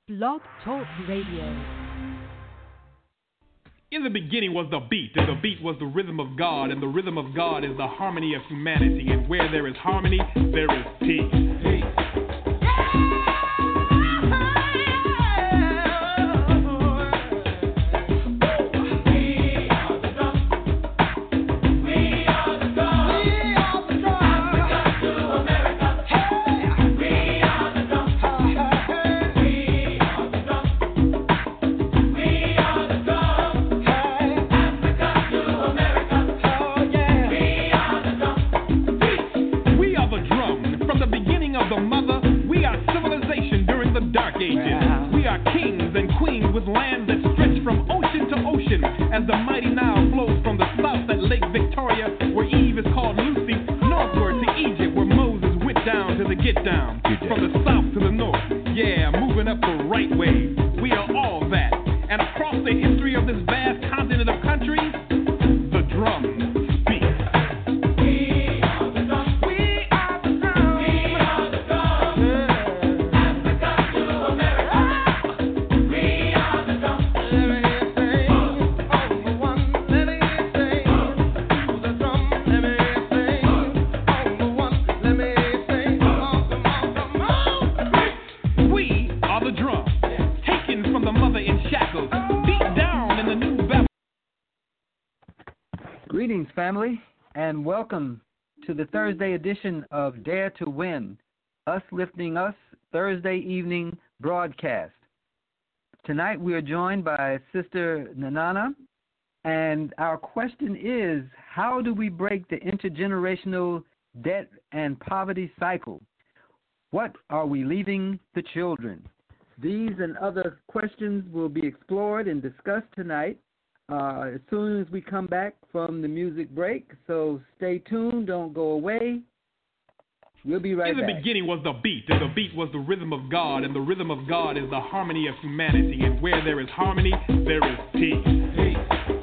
Blog Talk Radio. In the beginning was the beat, and the beat was the rhythm of God, and the rhythm of God is the harmony of humanity, and where there is harmony, there is peace. As the mighty Nile flows from the south at Lake Victoria, where Eve is called Lucy, northward to Egypt, where Moses went down to the get down. From the south to the north, yeah, moving up the right way. We are all that. And across the history of this vast continent of countries, the drum. Greetings, family, and welcome to the Thursday edition of Dare to Win, Us Lifting Us Thursday evening broadcast. Tonight we are joined by Sister Nanana, and our question is, how do we break the intergenerational debt and poverty cycle? What are we leaving the children? These and other questions will be explored and discussed tonight as soon as we come back from the music break. So stay tuned, don't go away. We'll be right back. In the beginning was the beat, and the beat was the rhythm of God, and the rhythm of God is the harmony of humanity, and where there is harmony, there is peace.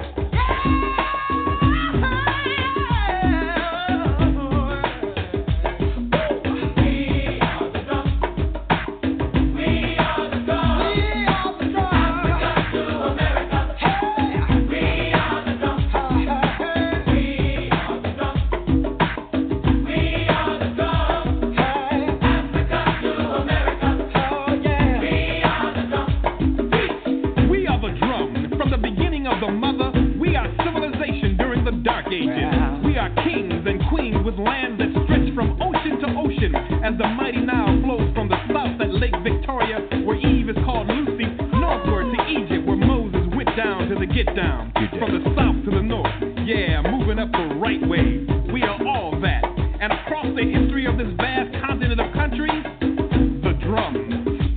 As the mighty Nile flows from the south at Lake Victoria, where Eve is called Lucy, northward to Egypt, where Moses went down to the get down. From the south to the north, yeah, moving up the right way. We are all that. And across the history of this vast continent of countries, the drum.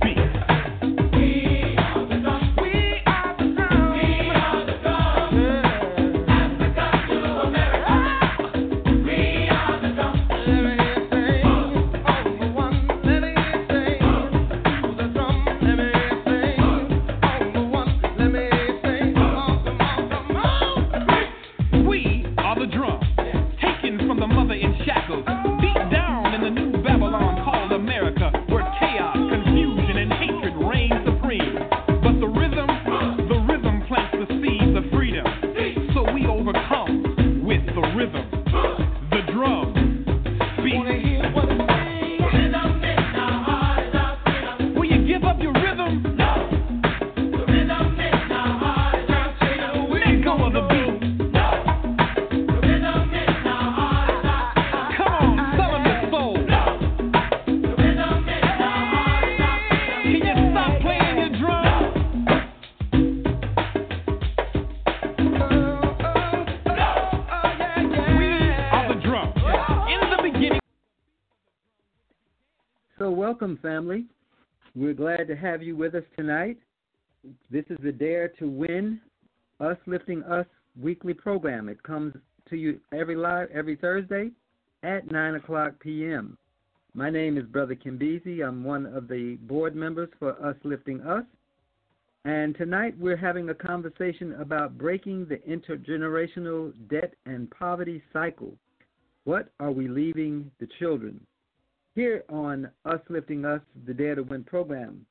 Welcome, family. We're glad to have you with us tonight. This is the Dare to Win, Us Lifting Us weekly program. It comes to you every Thursday at 9 o'clock p.m. My name is Brother Kimbezi. I'm one of the board members for Us Lifting Us. And tonight we're having a conversation about breaking the intergenerational debt and poverty cycle. What are we leaving the children? Here on Us Lifting Us, the Dare to Win program,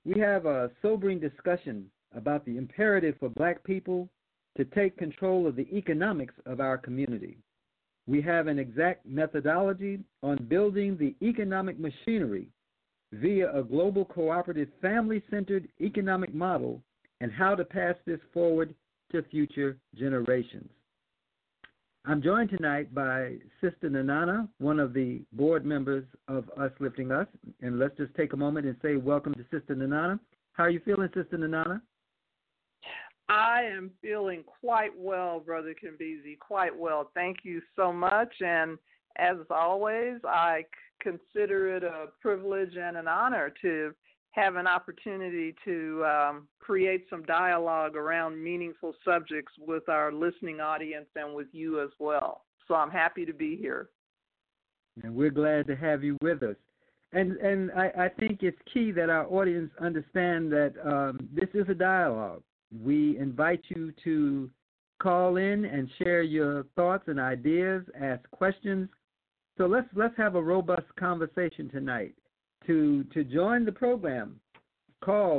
we have a sobering discussion about the imperative for Black people to take control of the economics of our community. We have an exact methodology on building the economic machinery via a global cooperative family-centered economic model and how to pass this forward to future generations. I'm joined tonight by Sister Nanana, one of the board members of Us Lifting Us. And let's just take a moment and say welcome to Sister Nanana. How are you feeling, Sister Nanana? I am feeling quite well, Brother Kimbezi, quite well. Thank you so much. And as always, I consider it a privilege and an honor to have an opportunity to create some dialogue around meaningful subjects with our listening audience and with you as well. So I'm happy to be here. And we're glad to have you with us. And I think it's key that our audience understand that this is a dialogue. We invite you to call in and share your thoughts and ideas, ask questions. So let's have a robust conversation tonight. To join the program, call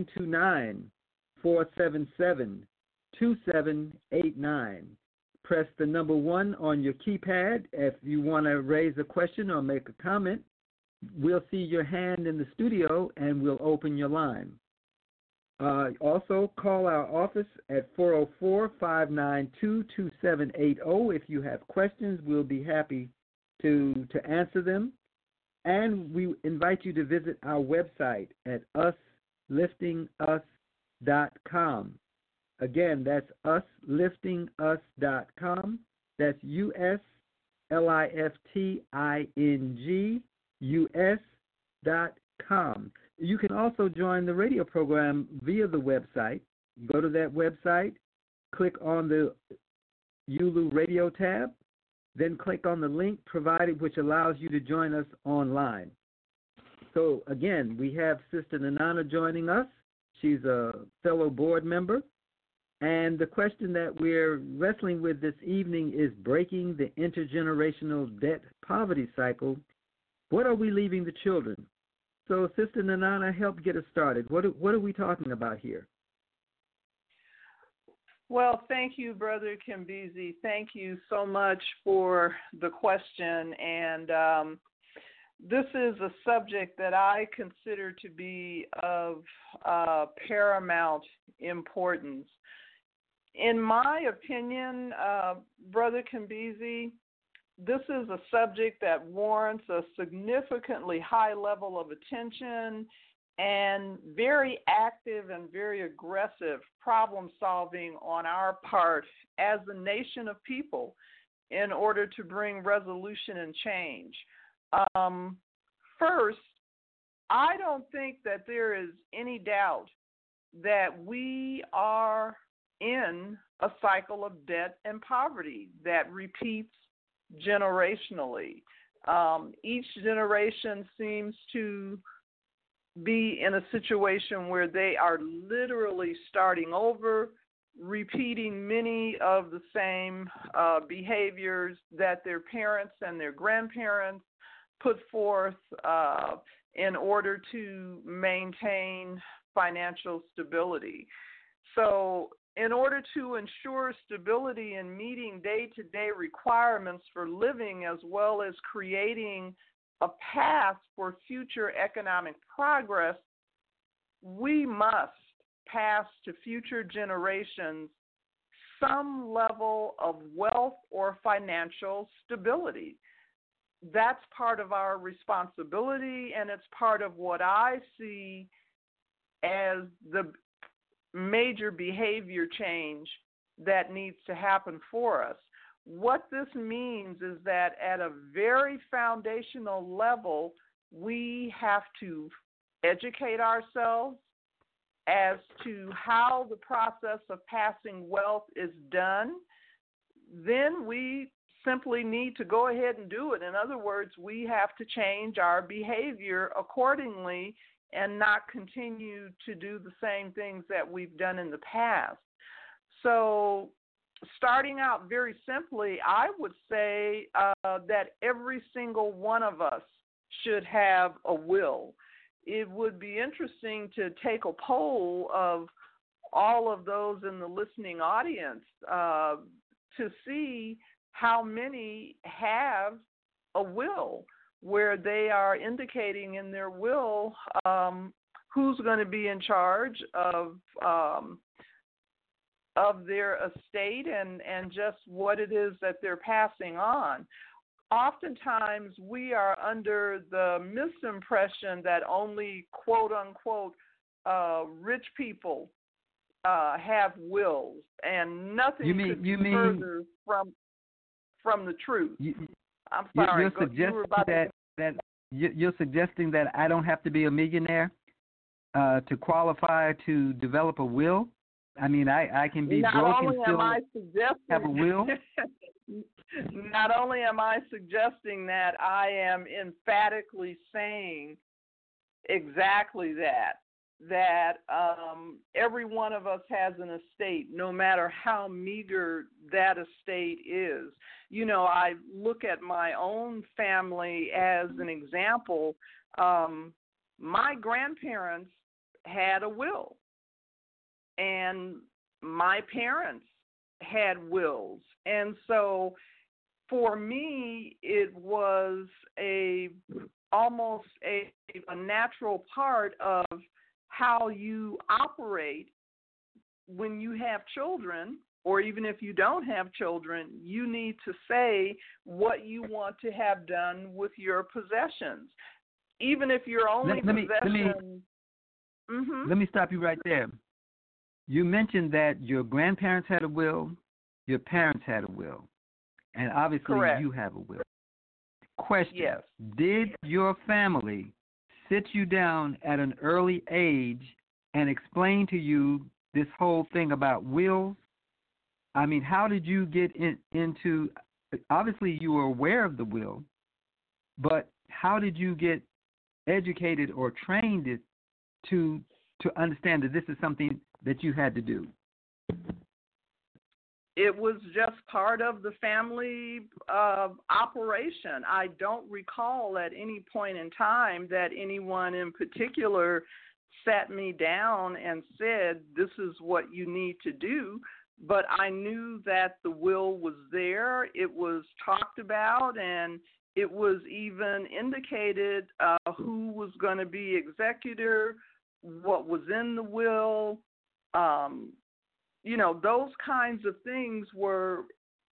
929-477-2789. Press the number 1 on your keypad if you want to raise a question or make a comment. We'll see your hand in the studio and we'll open your line. Also, call our office at 404-592-2780. If you have questions, we'll be happy to answer them. And we invite you to visit our website at usliftingus.com. Again, that's usliftingus.com. That's usliftingus.com. You can also join the radio program via the website. Go to that website, click on the ULU radio tab, then click on the link provided which allows you to join us online. So again, we have Sister Nanana joining us. She's a fellow board member. And the question that we're wrestling with this evening is breaking the intergenerational debt poverty cycle. What are we leaving the children? So Sister Nanana, help get us started. What are we talking about here? Well, thank you, Brother Kimbezi. Thank you so much for the question. And this is a subject that I consider to be of paramount importance. In my opinion, Brother Kimbezi, this is a subject that warrants a significantly high level of attention and very active and very aggressive problem solving on our part as a nation of people in order to bring resolution and change. First, I don't think that there is any doubt that we are in a cycle of debt and poverty that repeats generationally. Each generation seems to be in a situation where they are literally starting over, repeating many of the same behaviors that their parents and their grandparents put forth in order to maintain financial stability. So in order to ensure stability in meeting day-to-day requirements for living as well as creating a path for future economic progress, we must pass to future generations some level of wealth or financial stability. That's part of our responsibility, and it's part of what I see as the major behavior change that needs to happen for us. What this means is that at a very foundational level, we have to educate ourselves as to how the process of passing wealth is done. Then we simply need to go ahead and do it. In other words, we have to change our behavior accordingly and not continue to do the same things that we've done in the past. So starting out very simply, I would say that every single one of us should have a will. it would be interesting to take a poll of all of those in the listening audience to see how many have a will where they are indicating in their will who's going to be in charge of their estate and just what it is that they're passing on. Oftentimes, we are under the misimpression that only quote-unquote rich people have wills, and nothing could be further from the truth. I'm sorry. You're suggesting that I don't have to be a millionaire to qualify to develop a will? I mean, I can be broke and still have a will? Not only am I suggesting that, I am emphatically saying exactly that every one of us has an estate, no matter how meager that estate is. You know, I look at my own family as an example. My grandparents had a will, and my parents had wills. And so for me, it was almost a natural part of how you operate when you have children, or even if you don't have children. You need to say what you want to have done with your possessions, even if your only possession. Let me stop you right there. You mentioned that your grandparents had a will, your parents had a will, and obviously Correct. You have a will. Question: Yes. Did your family sit you down at an early age and explain to you this whole thing about wills? I mean, how did you get into, obviously you were aware of the will, but how did you get educated or trained to understand that this is something that you had to do? It was just part of the family operation. I don't recall at any point in time that anyone in particular sat me down and said, this is what you need to do. But I knew that the will was there. It was talked about, and it was even indicated who was going to be executor, what was in the will. You know, those kinds of things were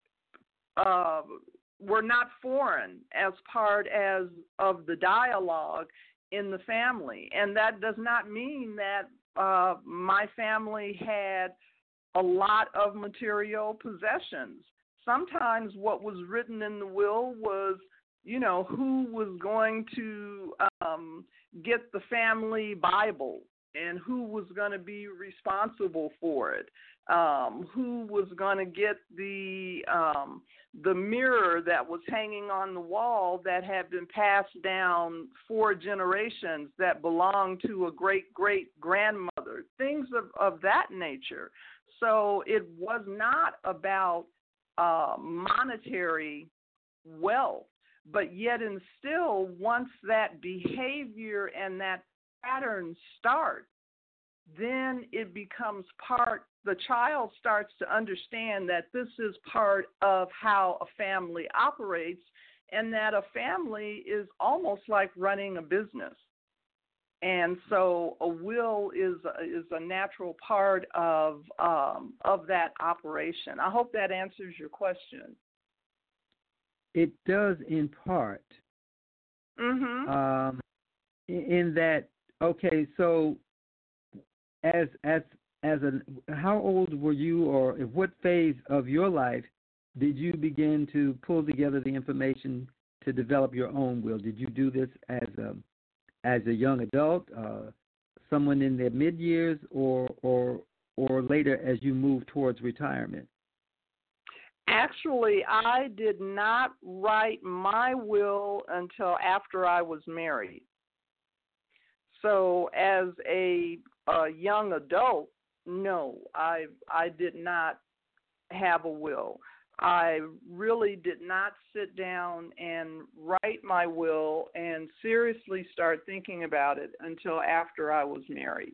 not foreign as part of the dialogue in the family. And that does not mean that my family had a lot of material possessions. Sometimes what was written in the will was, you know, who was going to get the family Bible and who was going to be responsible for it, who was going to get the mirror that was hanging on the wall that had been passed down 4 generations that belonged to a great-great-grandmother, things of that nature. So it was not about monetary wealth, but yet and still, once that behavior and that pattern start, then it becomes the child starts to understand that this is part of how a family operates, and that a family is almost like running a business. And so a will is a natural part of that operation. I hope that answers your question. It does in part. Mm-hmm. In that, okay, so how old were you, or at what phase of your life did you begin to pull together the information to develop your own will? Did you do this as a young adult, someone in their mid-years, or later as you move towards retirement? Actually, I did not write my will until after I was married. So as a young adult, no, I did not have a will. I really did not sit down and write my will and seriously start thinking about it until after I was married.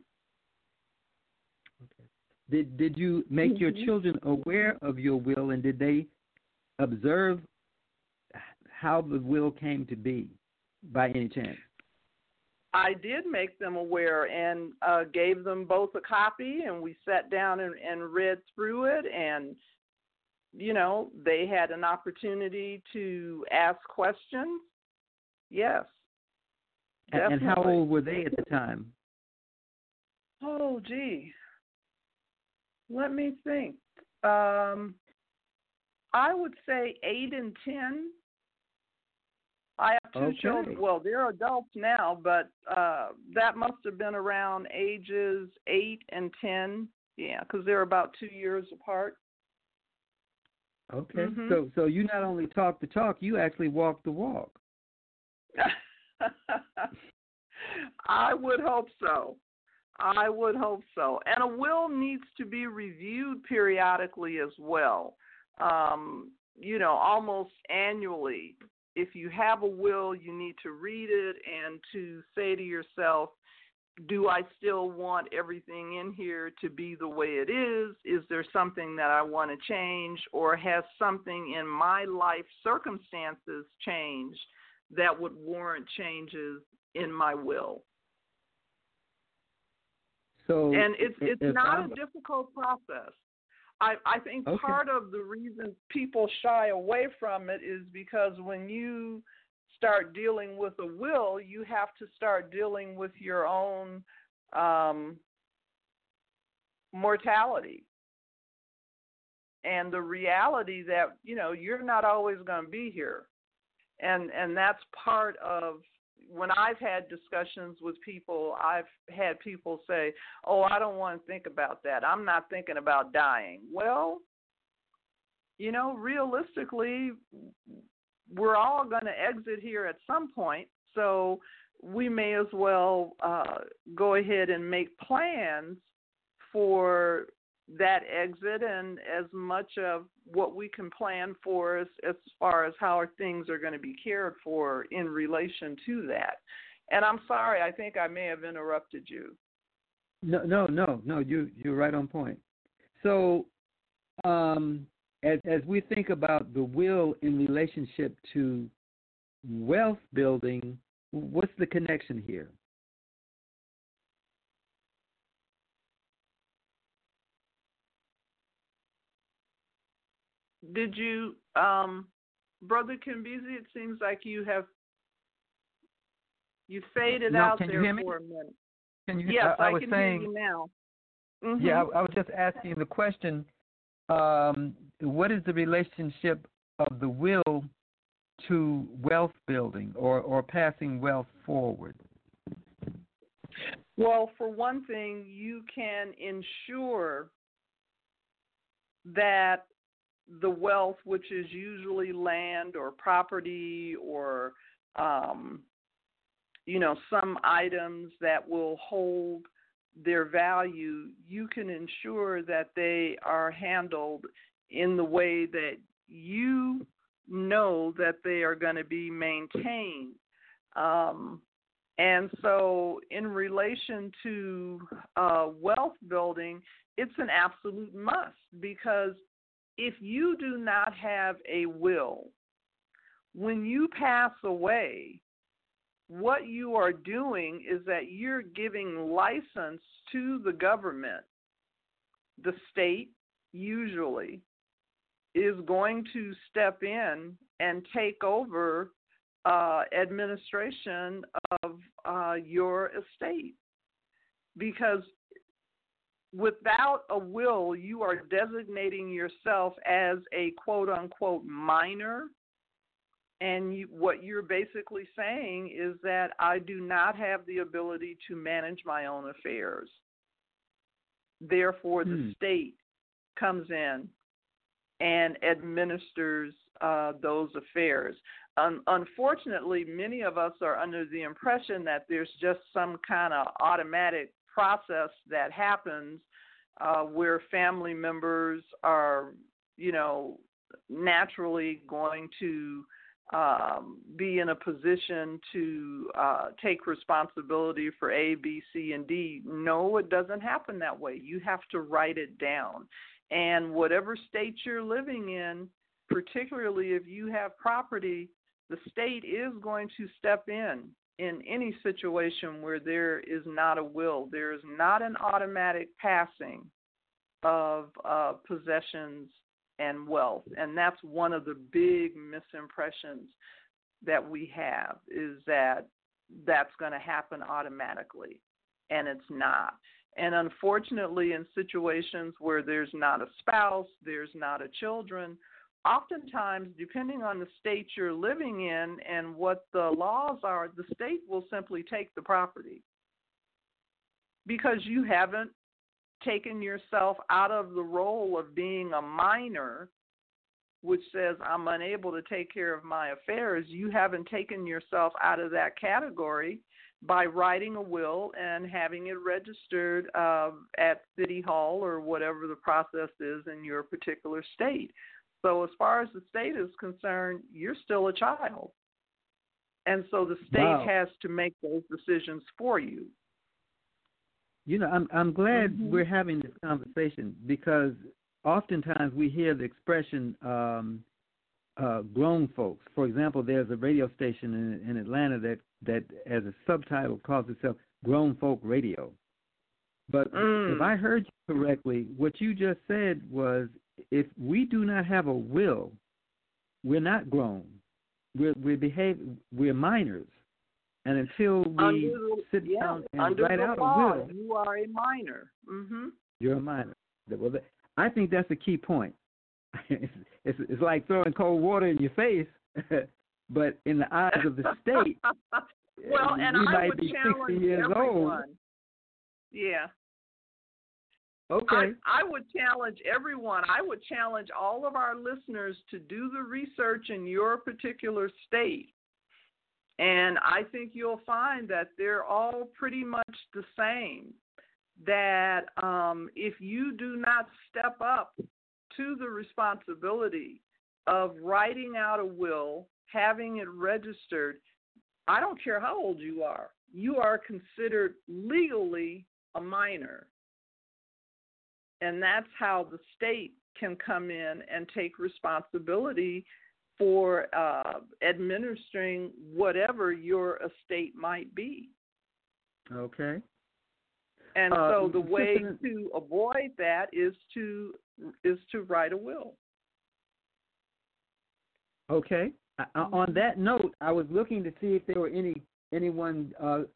Okay. Did you make your children aware of your will, and did they observe how the will came to be by any chance? I did make them aware and gave them both a copy, and we sat down and read through it, and, you know, they had an opportunity to ask questions. Yes, definitely. And how old were they at the time? Oh, gee. Let me think. I would say 8 and 10. I have two children. Well, they're adults now, but that must have been around ages 8 and 10. Yeah, because they're about 2 years apart. Okay. So you not only talk the talk, you actually walk the walk. I would hope so. I would hope so. And a will needs to be reviewed periodically as well. You know, almost annually. If you have a will, you need to read it and to say to yourself, do I still want everything in here to be the way it is? Is there something that I want to change, or has something in my life circumstances changed that would warrant changes in my will? So, and it's not a difficult process. I think part of the reason people shy away from it is because when you start dealing with a will, you have to start dealing with your own mortality and the reality that, you know, you're not always going to be here. And that's part of when I've had discussions with people, I've had people say, oh, I don't want to think about that. I'm not thinking about dying. Well, you know, realistically, we're all going to exit here at some point, so we may as well go ahead and make plans for that exit and as much of what we can plan for as far as how our things are going to be cared for in relation to that. And I'm sorry, I think I may have interrupted you. No, you're right on point. So as we think about the will in relationship to wealth building, what's the connection here? Did you, Brother Kimbisi, it seems like you faded out can there you hear me? for a minute. Can you, yes, I was can saying, hear you now. Yeah, I was just asking the question, what is the relationship of the will to wealth building or passing wealth forward? Well, for one thing, you can ensure that the wealth, which is usually land or property or, you know, some items that will hold their value, you can ensure that they are handled in the way that you know that they are going to be maintained. And so in relation to wealth building, it's an absolute must, because if you do not have a will, when you pass away, what you are doing is that you're giving license to the government. The state usually is going to step in and take over administration of your estate, because without a will, you are designating yourself as a quote-unquote minor, and what you're basically saying is that I do not have the ability to manage my own affairs. Therefore, the state comes in and administers those affairs. Unfortunately, many of us are under the impression that there's just some kind of automatic process that happens where family members are, you know, naturally going to be in a position to take responsibility for A, B, C, and D. No, it doesn't happen that way. You have to write it down. And whatever state you're living in, particularly if you have property, the state is going to step in any situation where there is not a will. There is not an automatic passing of possessions and wealth. And that's one of the big misimpressions that we have, is that that's going to happen automatically. And it's not. And unfortunately, in situations where there's not a spouse, there's not a children, oftentimes, depending on the state you're living in and what the laws are, the state will simply take the property because you haven't taken yourself out of the role of being a minor, which says I'm unable to take care of my affairs. You haven't taken yourself out of that category by writing a will and having it registered at City Hall or whatever the process is in your particular state. So as far as the state is concerned, you're still a child. And so the state has to make those decisions for you. You know, I'm glad we're having this conversation, because oftentimes we hear the expression grown folks. For example, there's a radio station in Atlanta that as a subtitle calls itself Grown Folk Radio. But if I heard you correctly, what you just said was, if we do not have a will, we're not grown. We're minors. And until we sit down and write out a will, you are a minor. Mm-hmm. You're a minor. Well, I think that's a key point. It's like throwing cold water in your face, but in the eyes of the state, well, and we I might would be challenge 60 years everyone. old. Yeah. Okay. I would challenge everyone. I would challenge all of our listeners to do the research in your particular state. And I think you'll find that they're all pretty much the same, that if you do not step up to the responsibility of writing out a will, having it registered, I don't care how old you are considered legally a minor. And that's how the state can come in and take responsibility for administering whatever your estate might be. Okay. And so the way to avoid that is to write a will. Okay. On that note, I was looking to see if there were anyone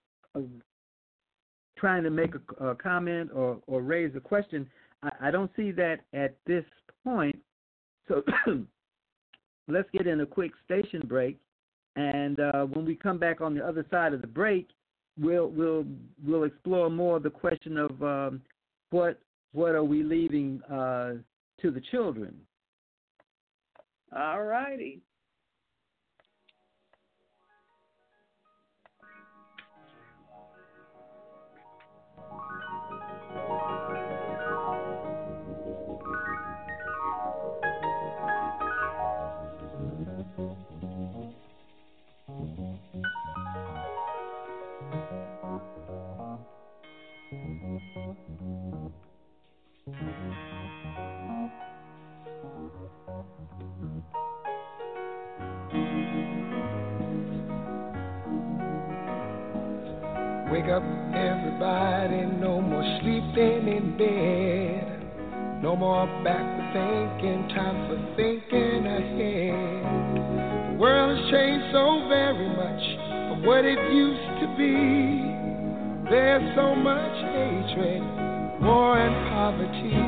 trying to make a comment or raise a question. I don't see that at this point. So let's get in a quick station break, and when we come back on the other side of the break, we'll explore more the question of what are we leaving to the children. All righty. Wake up, everybody, no more sleeping in bed. No more back thinking, time for thinking ahead. The world has changed so very much from what it used to be. There's so much hatred, war and poverty.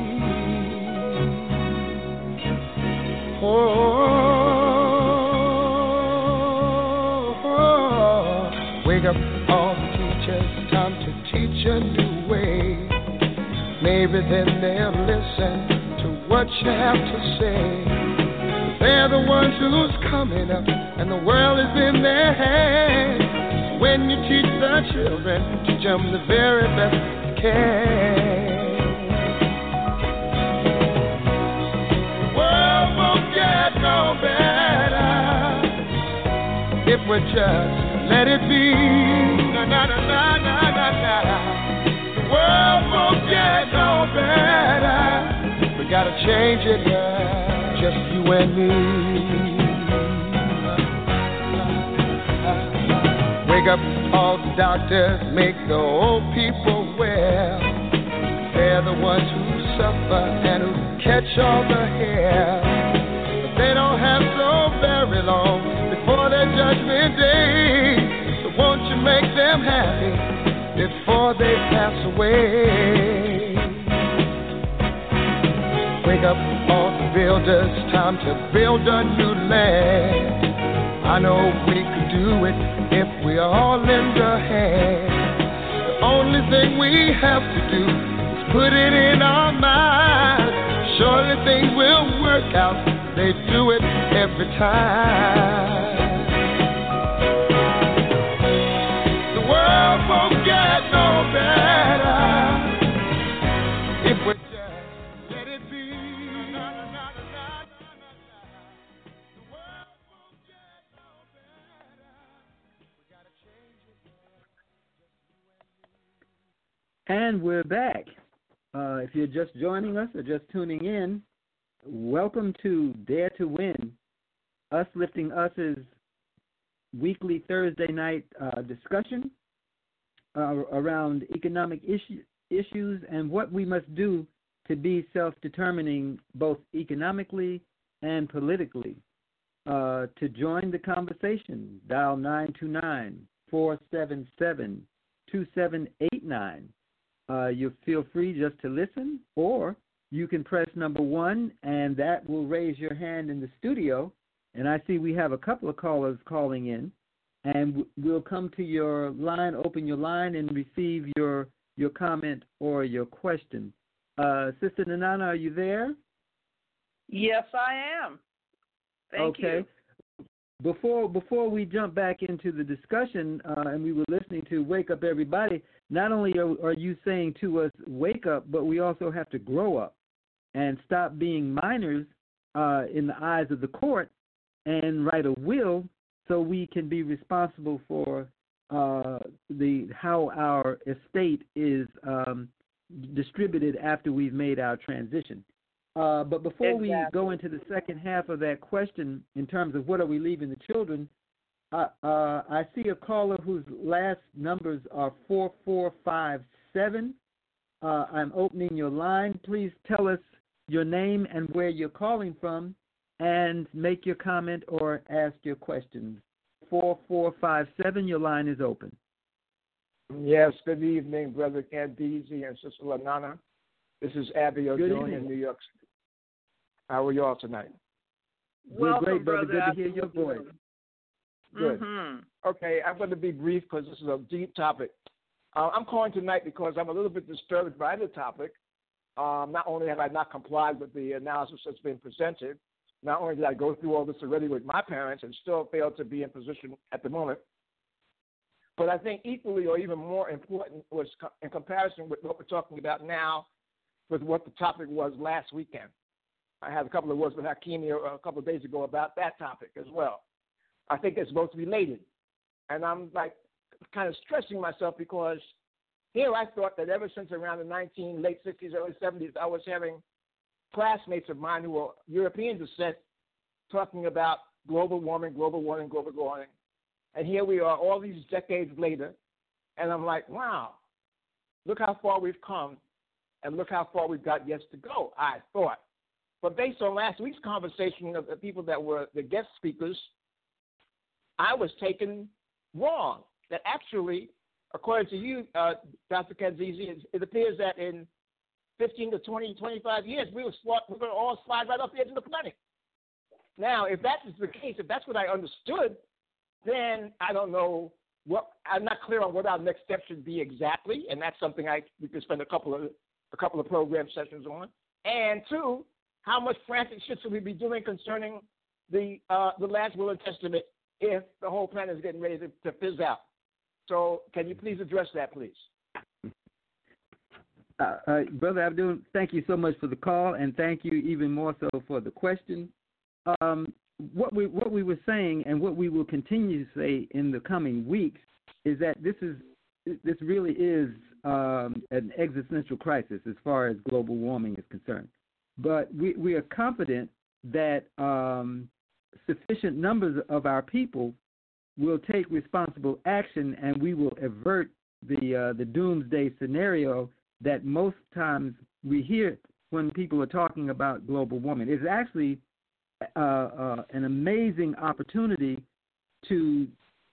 Wake up, all the teachers, time to teach a new way. Maybe then they'll listen to what you have to say. They're the ones who's coming up, and the world is in their hands. When you teach the children, teach them the very best you can. The world won't get just let it be. Na na na na na na na. The world won't get no better. We gotta change it, just you and me. Wake up all the doctors, make the old people well. They're the ones who suffer and who catch all the hair. But they don't have so very long before their judgment day. So won't you make them happy before they pass away? Wake up all the builders, time to build a new land. I know we could do it if we all lend a hand. The only thing we have to do is put it in our minds. Surely things will work out. They do it every time. The world won't get no better if we just let it be. The world won't get no better. We gotta change it. And we're back. If you're just joining us or just tuning in, welcome to Dare to Win, Us Lifting Us's weekly Thursday night discussion around economic issues and what we must do to be self-determining both economically and politically. To join the conversation, dial 929-477-2789. You feel free just to listen, or you can press number 1, and that will raise your hand in the studio. And I see we have a couple of callers calling in, and we'll come to your line, open your line, and receive your comment or your question. Sister Nanana, are you there? Yes, I am. Thank you. Okay. Before we jump back into the discussion, and we were listening to Wake Up Everybody, not only are you saying to us, wake up, but we also have to grow up and stop being minors in the eyes of the court and write a will so we can be responsible for how our estate is distributed after we've made our transition. But before we go into the second half of that question, in terms of what are we leaving the children, I see a caller whose last numbers are 4457. I'm opening your line. Please tell us your name and where you're calling from, and make your comment or ask your questions. 4457, your line is open. Yes, good evening, Brother Candizi and Sister Lanana. This is Abby O'Doon in New York City. How are you all tonight? We're great, brother. Good to hear your voice. Good. Okay, I'm going to be brief because this is a deep topic. I'm calling tonight because I'm a little bit disturbed by the topic. Not only have I not complied with the analysis that's been presented, not only did I go through all this already with my parents and still fail to be in position at the moment, but I think equally or even more important was in comparison with what we're talking about now with what the topic was last weekend. I had a couple of words with Hakimi a couple of days ago about that topic as well. I think it's both related. And I'm like kind of stressing myself because here I thought that ever since around the late 60s, early 70s, I was having classmates of mine who were European descent talking about global warming. And here we are all these decades later, and I'm like, wow, look how far we've come, and look how far we've got yet to go, I thought. But based on last week's conversation of the people that were the guest speakers, I was taken wrong. That actually, according to you, Dr. Kanzizi, it appears that in 15 to 20, 25 years, we're going to all slide right off the edge of the planet. Now, if that is the case, if that's what I understood, then I don't know I'm not clear on what our next step should be exactly, and that's something we could spend a couple of program sessions on. And two, how much frantic shit should we be doing concerning the last will and testament if the whole planet is getting ready to fizz out? So can you please address that, please? Brother Abdul, thank you so much for the call, and thank you even more so for the question. what we were saying and what we will continue to say in the coming weeks is that this really is an existential crisis as far as global warming is concerned. But we are confident that sufficient numbers of our people will take responsible action, and we will avert the doomsday scenario that most times we hear when people are talking about global warming. It's actually an amazing opportunity to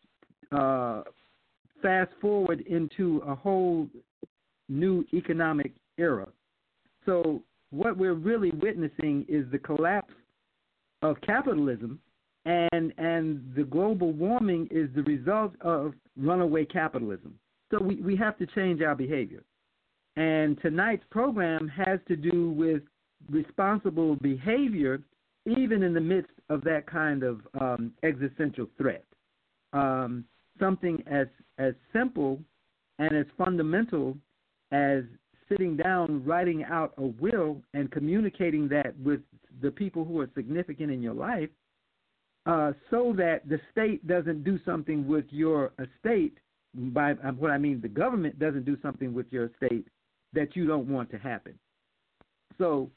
fast forward into a whole new economic era. So what we're really witnessing is the collapse of capitalism, and the global warming is the result of runaway capitalism. So we have to change our behavior. And tonight's program has to do with responsible behavior even in the midst of that kind of existential threat. Something as simple and as fundamental as sitting down, writing out a will, and communicating that with the people who are significant in your life, so that the state doesn't do something with your estate. By what I mean, the government doesn't do something with your estate that you don't want to happen. So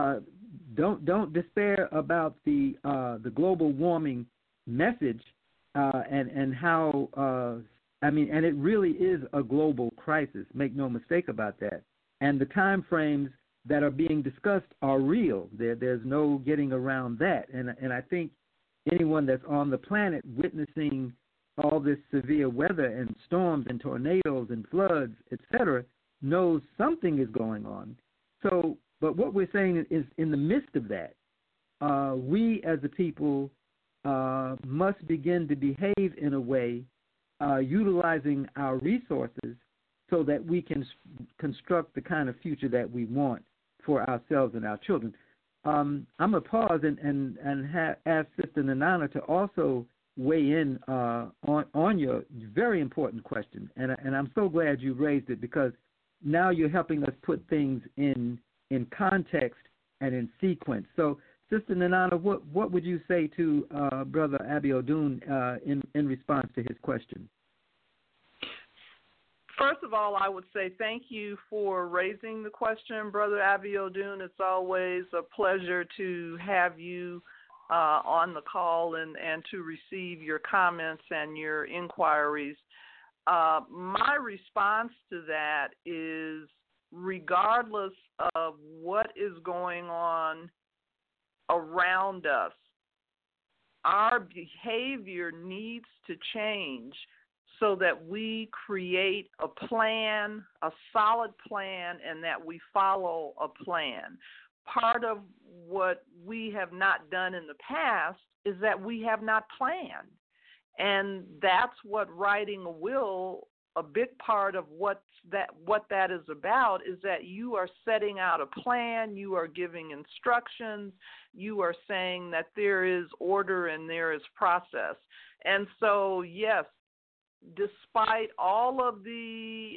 don't despair about the global warming message and how and it really is a global crisis. Make no mistake about that. And the time frames that are being discussed are real. There's no getting around that. And I think anyone that's on the planet witnessing all this severe weather and storms and tornadoes and floods, etc., knows something is going on. So, but what we're saying is, in the midst of that, we as a people must begin to behave in a way utilizing our resources so that we can construct the kind of future that we want for ourselves and our children. I'm going to pause and ask Sister Nanana to also weigh in on your very important question. And I'm so glad you raised it, because now you're helping us put things in context and in sequence. So, Sister Nanana, what would you say to Brother Abiodun in response to his question? First of all, I would say thank you for raising the question, Brother Abiodun. It's always a pleasure to have you on the call and to receive your comments and your inquiries. My response to that is, regardless of what is going on around us, our behavior needs to change so that we create a plan, a solid plan, and that we follow a plan. Part of what we have not done in the past is that we have not planned. And that's what writing a will, a big part of what that is about, is that you are setting out a plan, you are giving instructions, you are saying that there is order and there is process. And so, yes, despite all of the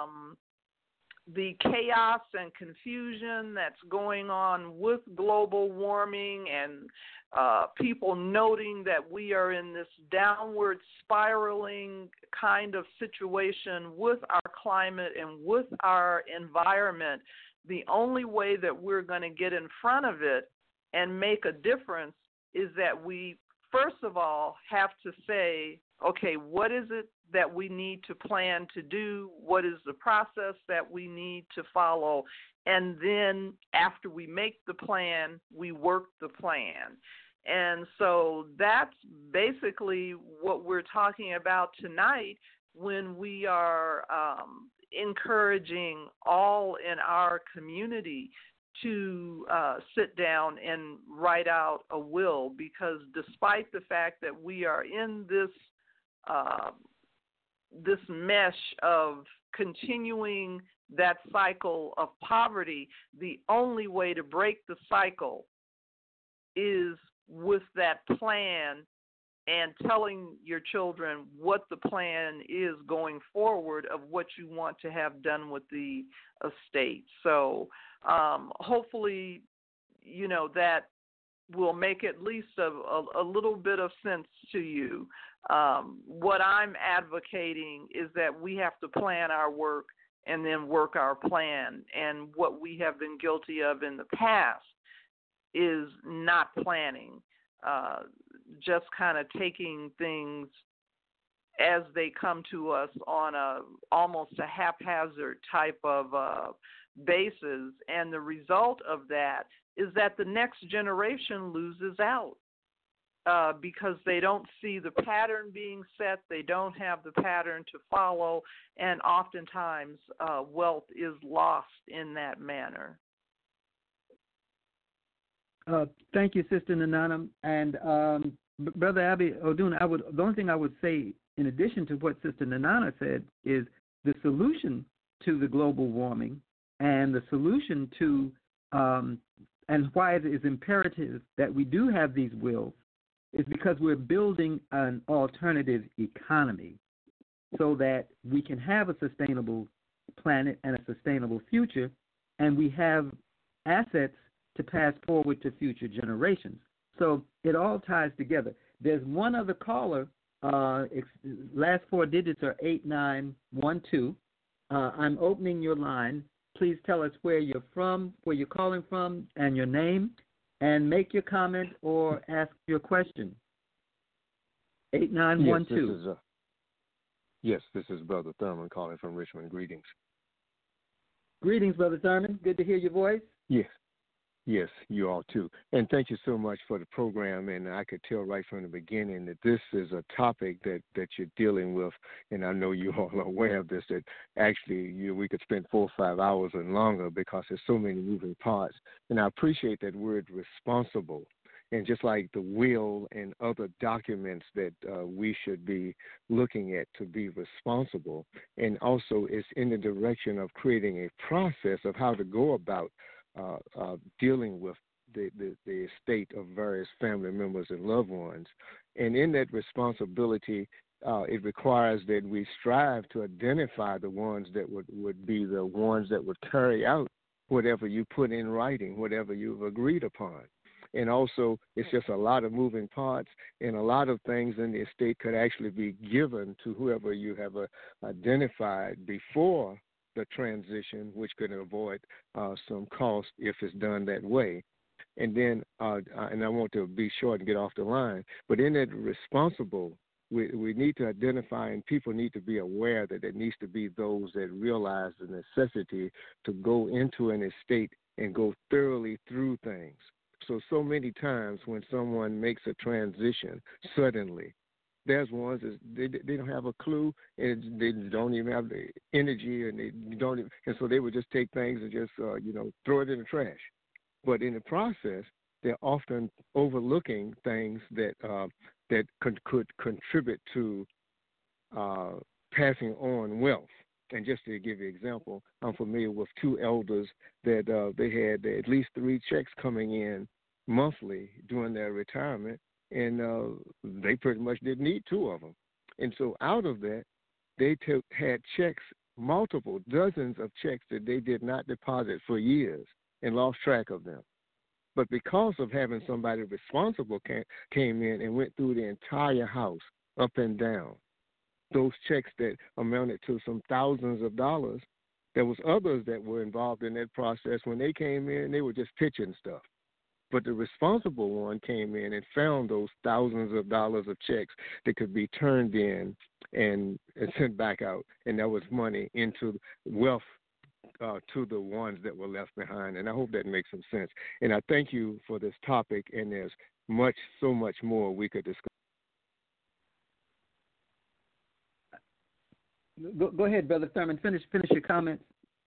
chaos and confusion that's going on with global warming and people noting that we are in this downward spiraling kind of situation with our climate and with our environment, the only way that we're going to get in front of it and make a difference is that we, first of all, have to say, okay, what is it that we need to plan to do? What is the process that we need to follow? And then after we make the plan, we work the plan. And so that's basically what we're talking about tonight when we are encouraging all in our community to sit down and write out a will, because despite the fact that we are in this mesh of continuing that cycle of poverty, the only way to break the cycle is with that plan and telling your children what the plan is going forward of what you want to have done with the estate. So hopefully, that will make at least a little bit of sense to you. What I'm advocating is that we have to plan our work and then work our plan. And what we have been guilty of in the past is not planning, just kind of taking things as they come to us on almost a haphazard type of basis. And the result of that is that the next generation loses out because they don't see the pattern being set, they don't have the pattern to follow, and oftentimes wealth is lost in that manner. Thank you, Sister Nanana. And Brother Abi Odun, the only thing I would say in addition to what Sister Nanana said is the solution to the global warming and the solution to and why it is imperative that we do have these wills is because we're building an alternative economy so that we can have a sustainable planet and a sustainable future, and we have assets to pass forward to future generations. So it all ties together. There's one other caller. Last four digits are 8912. I'm opening your line. Please tell us where you're from, where you're calling from, and your name, and make your comment or ask your question. 8912. Yes, this is Brother Thurman calling from Richmond. Greetings. Greetings, Brother Thurman. Good to hear your voice. Yes, you all too. And thank you so much for the program. And I could tell right from the beginning that this is a topic that you're dealing with. And I know you all are aware of this, that actually we could spend 4 or 5 hours and longer because there's so many moving parts. And I appreciate that word responsible. And just like the will and other documents that we should be looking at to be responsible. And also it's in the direction of creating a process of how to go about dealing with the estate of various family members and loved ones. And in that responsibility, it requires that we strive to identify the ones that would be the ones that would carry out whatever you put in writing, whatever you've agreed upon. And also, it's just a lot of moving parts, and a lot of things in the estate could actually be given to whoever you have identified before the transition, which could avoid some cost if it's done that way. And then, and I want to be short and get off the line, but in that responsible, we need to identify, and people need to be aware that there needs to be those that realize the necessity to go into an estate and go thoroughly through things. So many times when someone makes a transition suddenly, there's ones that they don't have a clue, and they don't even have the energy, and they don't even, and so they would just take things and just throw it in the trash. But in the process, they're often overlooking things that could contribute to passing on wealth. And just to give you an example, I'm familiar with two elders that they had at least 3 checks coming in monthly during their retirement, and they pretty much didn't need 2 of them. And so out of that, they had checks, multiple dozens of checks that they did not deposit for years and lost track of them. But because of having somebody responsible came in and went through the entire house up and down, those checks that amounted to some thousands of dollars, there was others that were involved in that process. When they came in, they were just pitching stuff. But the responsible one came in and found those thousands of dollars of checks that could be turned in and sent back out. And that was money into wealth to the ones that were left behind. And I hope that makes some sense. And I thank you for this topic. And there's so much more we could discuss. Go ahead, Brother Thurman. Finish your comments.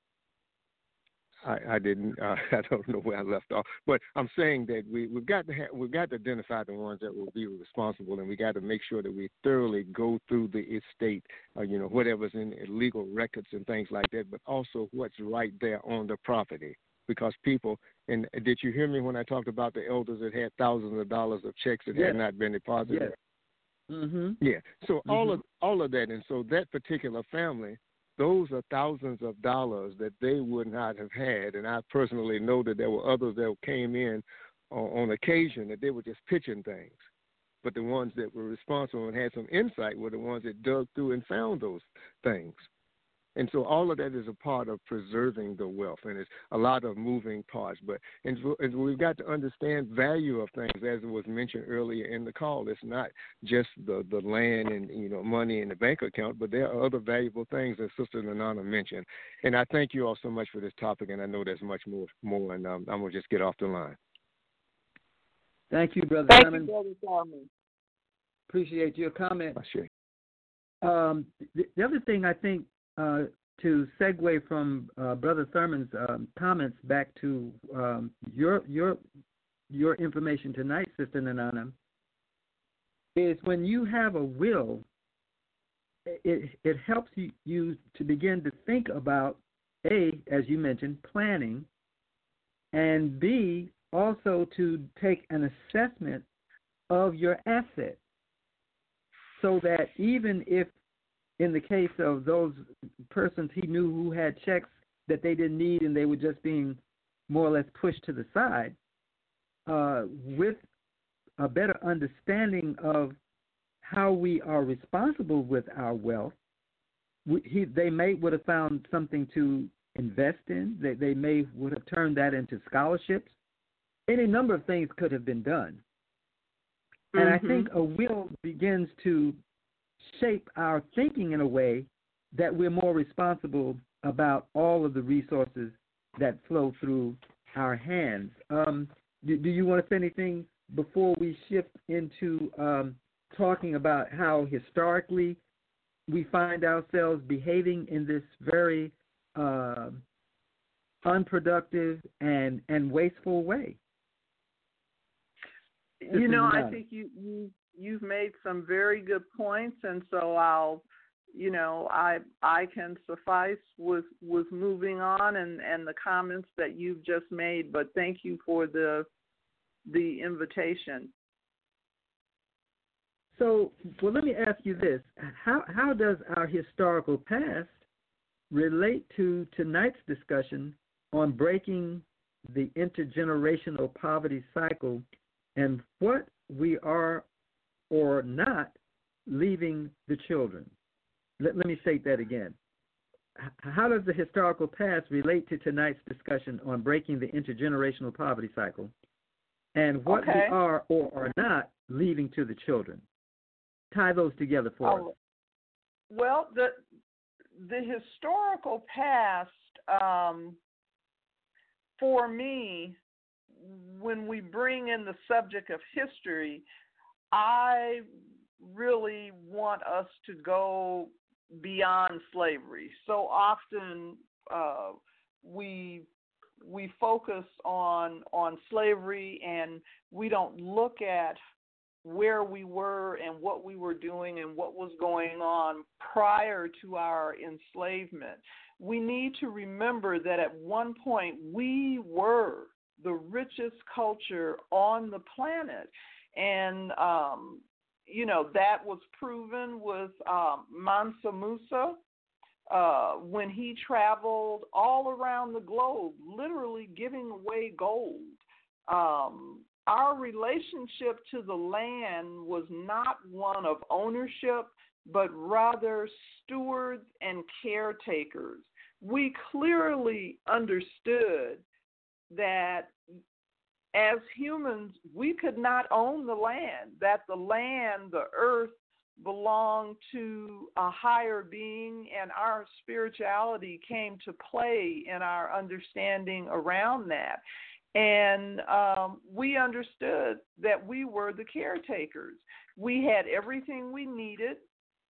I didn't. I don't know where I left off, but I'm saying that we've got to identify the ones that will be responsible, and we got to make sure that we thoroughly go through the estate, whatever's in legal records and things like that, but also what's right there on the property. Because people, and did you hear me when I talked about the elders that had thousands of dollars of checks that had not been deposited? Yes. Mm-hmm. Yeah. So all of that, and so that particular family, those are thousands of dollars that they would not have had. And I personally know that there were others that came in on occasion that they were just pitching things. But the ones that were responsible and had some insight were the ones that dug through and found those things. And so all of that is a part of preserving the wealth, and it's a lot of moving parts. But and we've got to understand value of things, as it was mentioned earlier in the call. It's not just the land and money in the bank account, but there are other valuable things that Sister Nanana mentioned. And I thank you all so much for this topic, and I know there's much more. And I'm gonna just get off the line. Thank you, Brother Thank Simon. you, Brother Simon. Appreciate your comment. Sure. The other thing I think, to segue from Brother Thurman's comments back to your information tonight, Sister Nanana, is when you have a will, it helps you to begin to think about, A, as you mentioned, planning, and B, also to take an assessment of your assets, so that even if, in the case of those persons he knew who had checks that they didn't need and they were just being more or less pushed to the side, with a better understanding of how we are responsible with our wealth, they would have found something to invest in. They would have turned that into scholarships. Any number of things could have been done. And I think a will begins to shape our thinking in a way that we're more responsible about all of the resources that flow through our hands. Do you want to say anything before we shift into talking about how historically we find ourselves behaving in this very unproductive and wasteful way? I think you've made some very good points, and so I can suffice with moving on and the comments that you've just made. But thank you for the invitation. So, let me ask you this: how does our historical past relate to tonight's discussion on breaking the intergenerational poverty cycle, and what we are or not leaving the children? Let me state that again. How does the historical past relate to tonight's discussion on breaking the intergenerational poverty cycle, and what we are or are not leaving to the children? Tie those together for us. Well, the historical past, for me, when we bring in the subject of history, I really want us to go beyond slavery. So often we focus on slavery, and we don't look at where we were and what we were doing and what was going on prior to our enslavement. We need to remember that at one point we were the richest culture on the planet. And, that was proven with Mansa Musa when he traveled all around the globe, literally giving away gold. Our relationship to the land was not one of ownership, but rather stewards and caretakers. We clearly understood that as humans, we could not own the land, that the land, the earth, belonged to a higher being, and our spirituality came to play in our understanding around that. And we understood that we were the caretakers. We had everything we needed.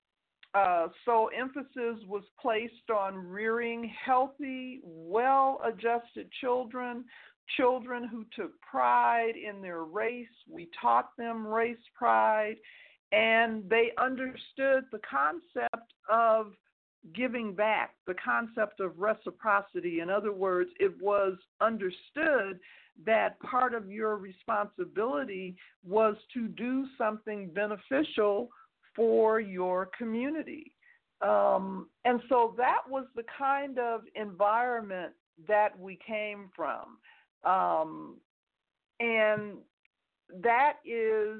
So emphasis was placed on rearing healthy, well-adjusted children who took pride in their race. We taught them race pride, and they understood the concept of giving back, the concept of reciprocity. In other words, it was understood that part of your responsibility was to do something beneficial for your community. And so that was the kind of environment that we came from. And that is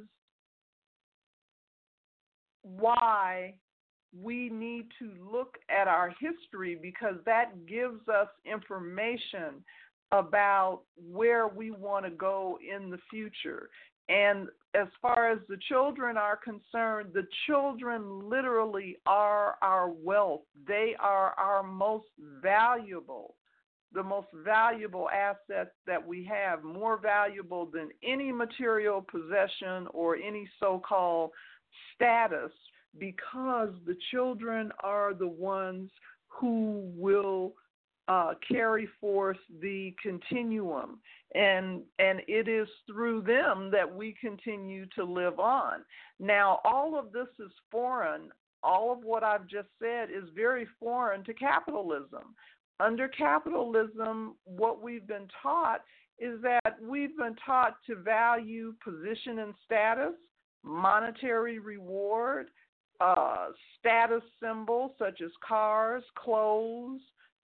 why we need to look at our history, because that gives us information about where we want to go in the future. And as far as the children are concerned, the children literally are our wealth. They are our most valuable, the most valuable assets that we have, more valuable than any material possession or any so-called status, because the children are the ones who will carry forth the continuum, and it is through them that we continue to live on. Now, all of this is foreign. All of what I've just said is very foreign to capitalism. Under capitalism, what we've been taught is that we've been taught to value position and status, monetary reward, status symbols such as cars, clothes,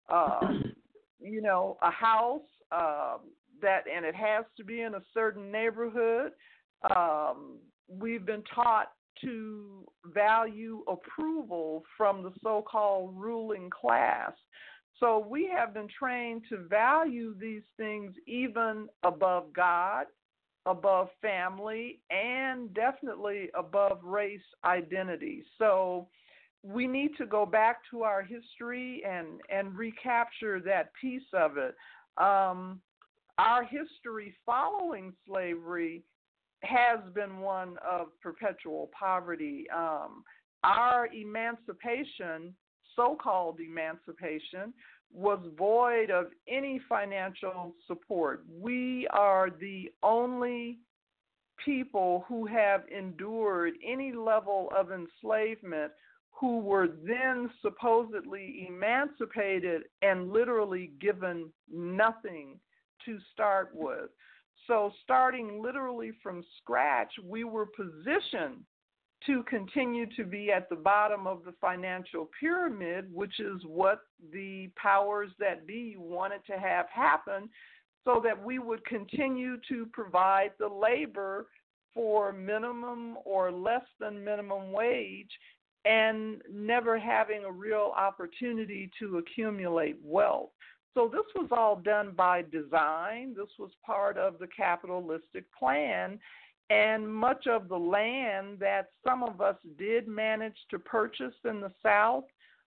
a house, and it has to be in a certain neighborhood. We've been taught to value approval from the so-called ruling class. So we have been trained to value these things even above God, above family, and definitely above race identity. So we need to go back to our history and recapture that piece of it. Our history following slavery has been one of perpetual poverty. Our emancipation, so-called emancipation, was void of any financial support. We are the only people who have endured any level of enslavement who were then supposedly emancipated and literally given nothing to start with. So starting literally from scratch, we were positioned to continue to be at the bottom of the financial pyramid, which is what the powers that be wanted to have happen, so that we would continue to provide the labor for minimum or less than minimum wage, and never having a real opportunity to accumulate wealth. So this was all done by design. This was part of the capitalistic plan, and much of the land that some of us did manage to purchase in the South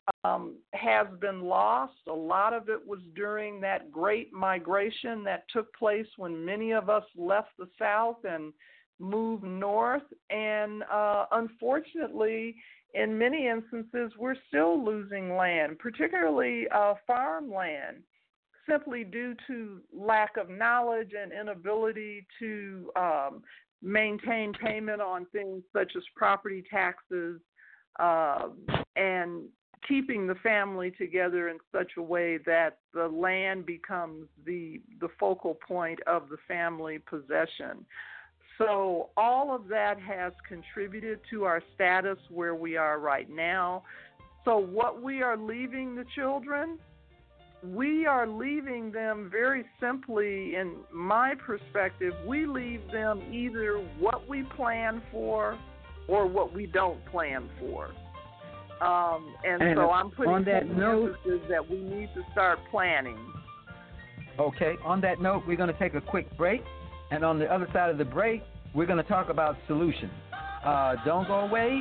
has been lost. A lot of it was during that great migration that took place when many of us left the South and moved north, and unfortunately, in many instances, we're still losing land, particularly farmland, simply due to lack of knowledge and inability to maintain payment on things such as property taxes, and keeping the family together in such a way that the land becomes the focal point of the family possession. So all of that has contributed to our status where we are right now. So what we are leaving the children, we are leaving them very simply, in my perspective, we leave them either what we plan for or what we don't plan for. And so I'm putting on that note that we need to start planning. Okay, on that note, we're going to take a quick break. And on the other side of the break, we're going to talk about solutions. Don't go away.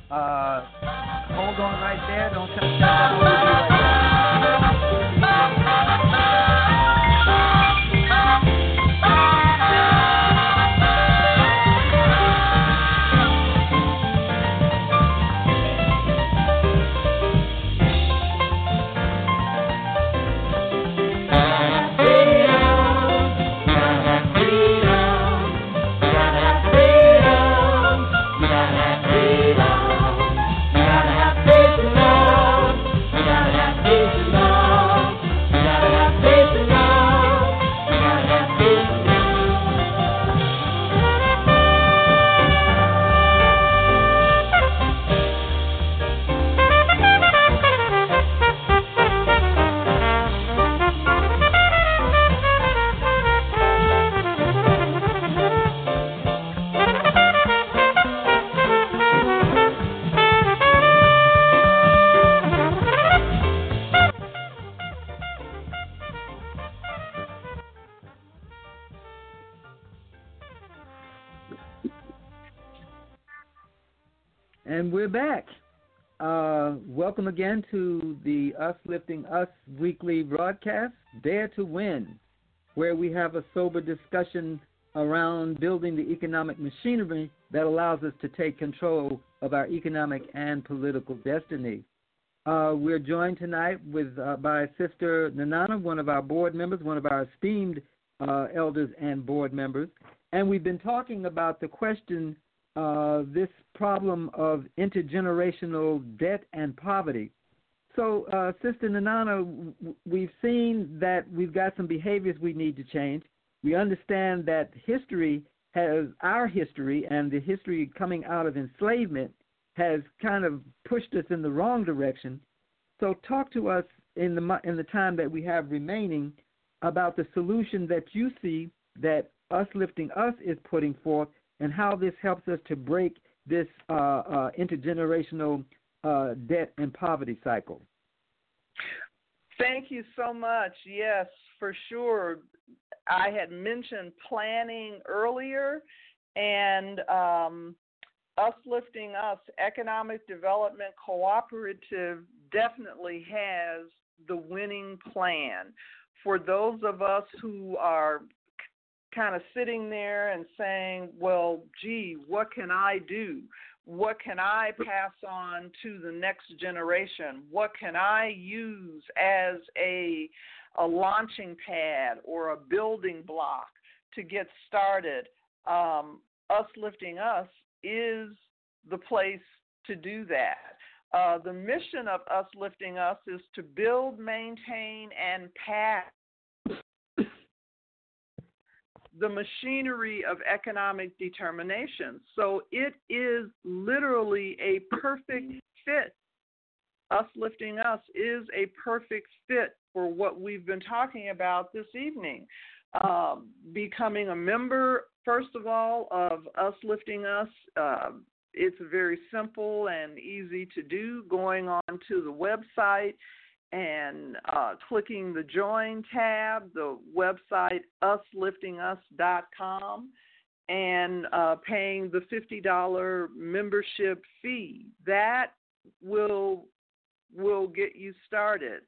Hold on right there. Don't touch that down. We'll be right And we're back. Welcome again to the Us Lifting Us weekly broadcast, Dare to Win, where we have a sober discussion around building the economic machinery that allows us to take control of our economic and political destiny. We're joined tonight by Sister Nanana, one of our board members, one of our esteemed elders and board members. And we've been talking about the question, this problem of intergenerational debt and poverty. So, Sister Nanana, we've seen that we've got some behaviors we need to change. We understand that our history and the history coming out of enslavement has kind of pushed us in the wrong direction. So talk to us in the time that we have remaining about the solution that you see that Us Lifting Us is putting forth and how this helps us to break this intergenerational debt and poverty cycle. Thank you so much. Yes, for sure. I had mentioned planning earlier, and Us Lifting Us, Economic Development Cooperative, definitely has the winning plan. For those of us who are kind of sitting there and saying, well, gee, what can I do? What can I pass on to the next generation? What can I use as a launching pad or a building block to get started? Us Lifting Us is the place to do that. The mission of Us Lifting Us is to build, maintain, and pass the machinery of economic determination. So it is literally a perfect fit. Us Lifting Us is a perfect fit for what we've been talking about this evening. Becoming a member, first of all, of Us Lifting Us, it's very simple and easy to do. Going on to the website and clicking the Join tab, the website usliftingus.com, and paying the $50 membership fee. That will get you started.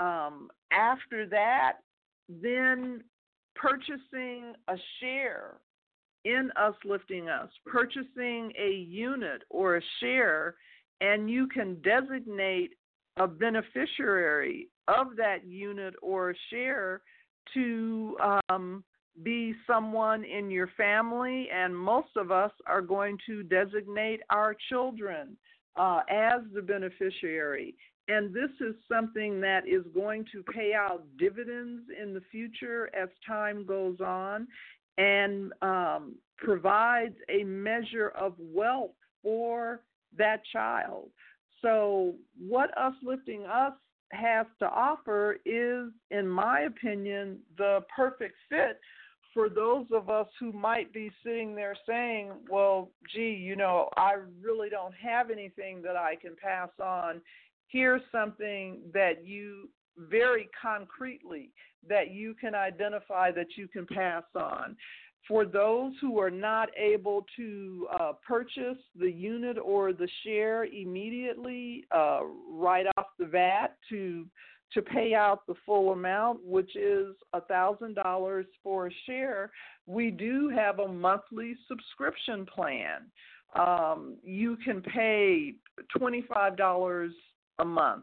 After that, then purchasing a share in Us Lifting Us, purchasing a unit or a share, and you can designate a beneficiary of that unit or a share to be someone in your family, and most of us are going to designate our children as the beneficiary. And this is something that is going to pay out dividends in the future as time goes on, and provides a measure of wealth for that child. So what Us Lifting Us has to offer is, in my opinion, the perfect fit for those of us who might be sitting there saying, well, gee, I really don't have anything that I can pass on. Here's something that you very concretely, that you can identify that you can pass on. For those who are not able to purchase the unit or the share immediately, right off the bat to pay out the full amount, which is $1,000 for a share, we do have a monthly subscription plan. You can pay $25 a month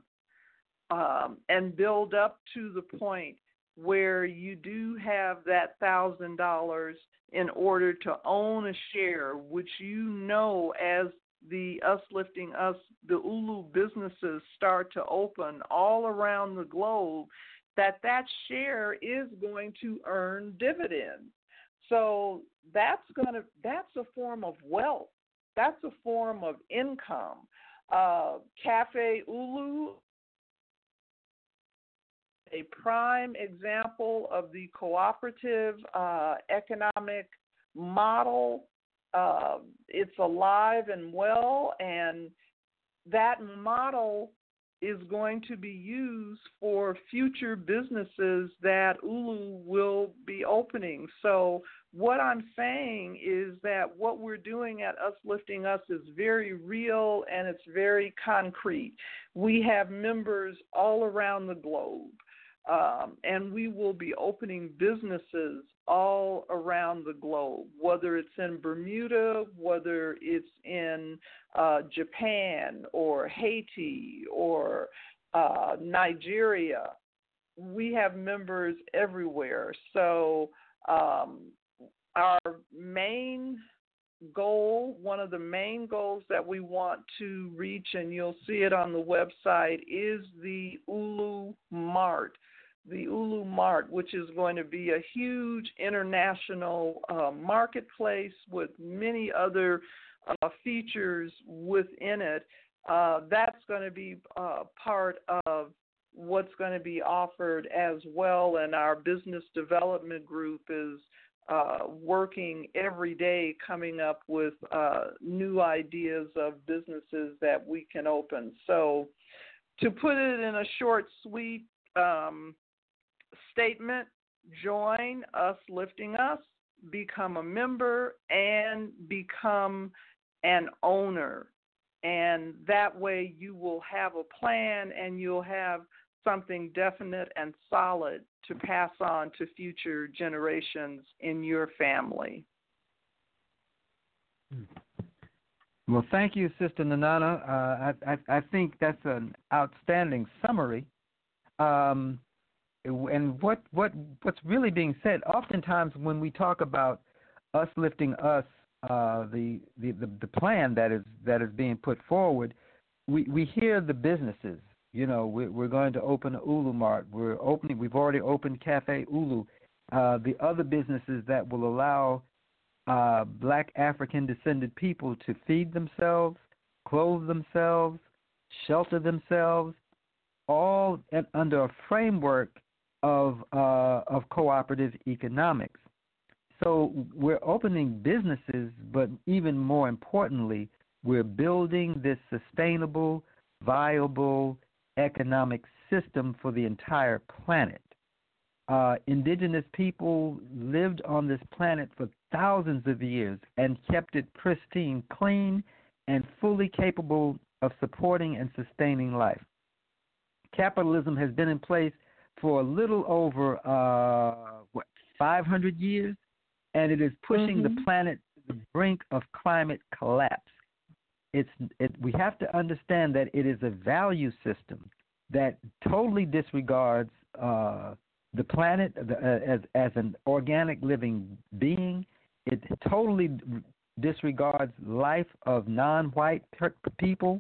and build up to the point where you do have that $1,000 in order to own a share, which as the Us Lifting Us, the Ulu businesses start to open all around the globe, that share is going to earn dividends. So that's a form of wealth. That's a form of income. Cafe Ulu, a prime example of the cooperative economic model. It's alive and well, and that model is going to be used for future businesses that Ulu will be opening. So what I'm saying is that what we're doing at Us Lifting Us is very real and it's very concrete. We have members all around the globe, and we will be opening businesses all around the globe, whether it's in Bermuda, whether it's in Japan or Haiti or Nigeria. We have members everywhere. So our main goal, one of the main goals that we want to reach, and you'll see it on the website, is the Ulu Mart. The Ulu Mart, which is going to be a huge international marketplace with many other features within it. That's going to be part of what's going to be offered as well, and our business development group is working every day coming up with new ideas of businesses that we can open. So to put it in a short, sweet statement, join Us Lifting Us, become a member, and become an owner. And that way you will have a plan and you'll have something definite and solid to pass on to future generations in your family. Well, thank you, Sister Nanana. I think that's an outstanding summary. And what's really being said, oftentimes when we talk about Us Lifting Us, the plan that is being put forward, we hear the businesses. You know, we're going to open a Ulu Mart. We've already opened Cafe Ulu. The other businesses that will allow Black African descended people to feed themselves, clothe themselves, shelter themselves, all under a framework of cooperative economics. So we're opening businesses, but even more importantly, we're building this sustainable, viable economic system for the entire planet. Indigenous people lived on this planet for thousands of years and kept it pristine, clean, and fully capable of supporting and sustaining life. Capitalism has been in place for a little over 500 years, and it is pushing the planet to the brink of climate collapse. We have to understand that it is a value system that totally disregards the planet as an organic living being. It totally disregards life of non-white people.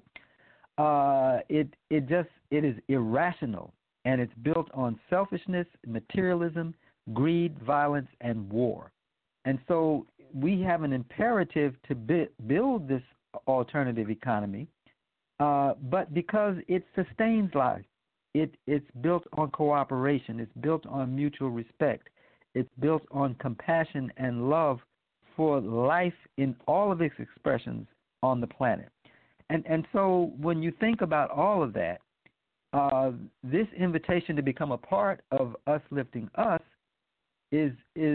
It is irrational, and it's built on selfishness, materialism, greed, violence, and war. And so we have an imperative to build this alternative economy, but because it sustains life, it's built on cooperation, it's built on mutual respect, it's built on compassion and love for life in all of its expressions on the planet. And so when you think about all of that, this invitation to become a part of Us Lifting Us is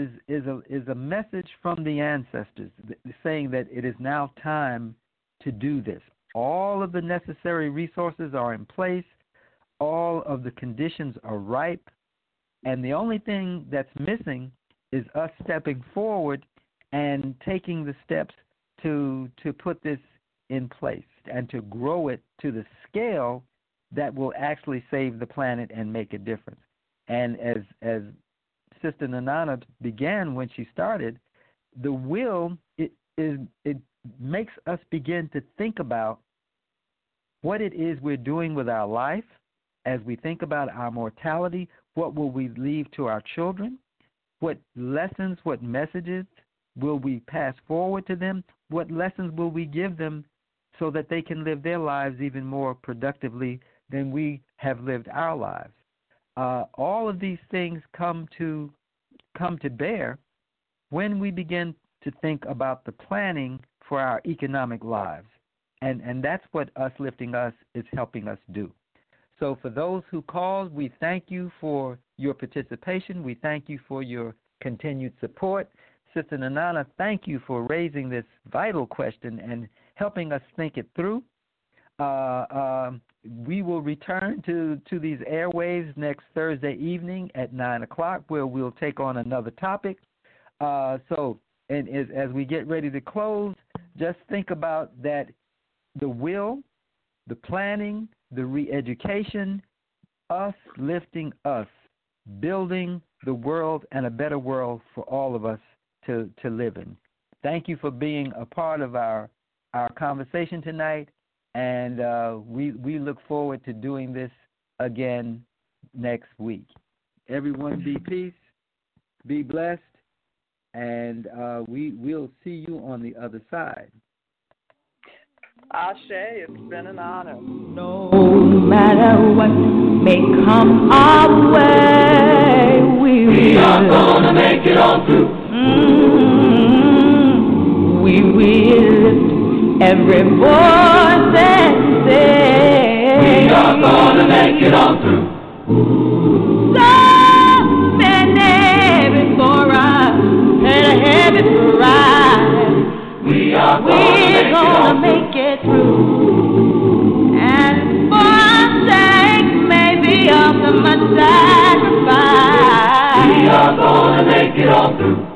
a message from the ancestors saying that it is now time to do this. All of the necessary resources are in place. All of the conditions are ripe. And the only thing that's missing is us stepping forward and taking the steps to put this in place and to grow it to the scale that will actually save the planet and make a difference. And as Sister Nanana began when she started, the will, it makes us begin to think about what it is we're doing with our life. As we think about our mortality, what will we leave to our children? What lessons, what messages will we pass forward to them? What lessons will we give them so that they can live their lives even more productively than we have lived our lives? All of these things come to bear when we begin to think about the planning for our economic lives. And that's what Us Lifting Us is helping us do. So for those who called, we thank you for your participation. We thank you for your continued support. Sister Nanana, thank you for raising this vital question and helping us think it through. We will return to these airwaves next Thursday evening at 9 o'clock, where we'll take on another topic. As we get ready to close, just think about that: the will, the planning, the re-education, us lifting us, building the world and a better world for all of us to live in. Thank you for being a part of our conversation tonight, and we look forward to doing this again next week. Everyone be peace, be blessed, and we'll see you on the other side. Ashe, it's been an honor. No matter what may come our way, we are gonna make it on through. We will lift every voice and say, we are gonna make it on through. So many before us and a heavy pride. We are gonna make it through. And for our sake, maybe of the much sacrifice, we are gonna make it all through.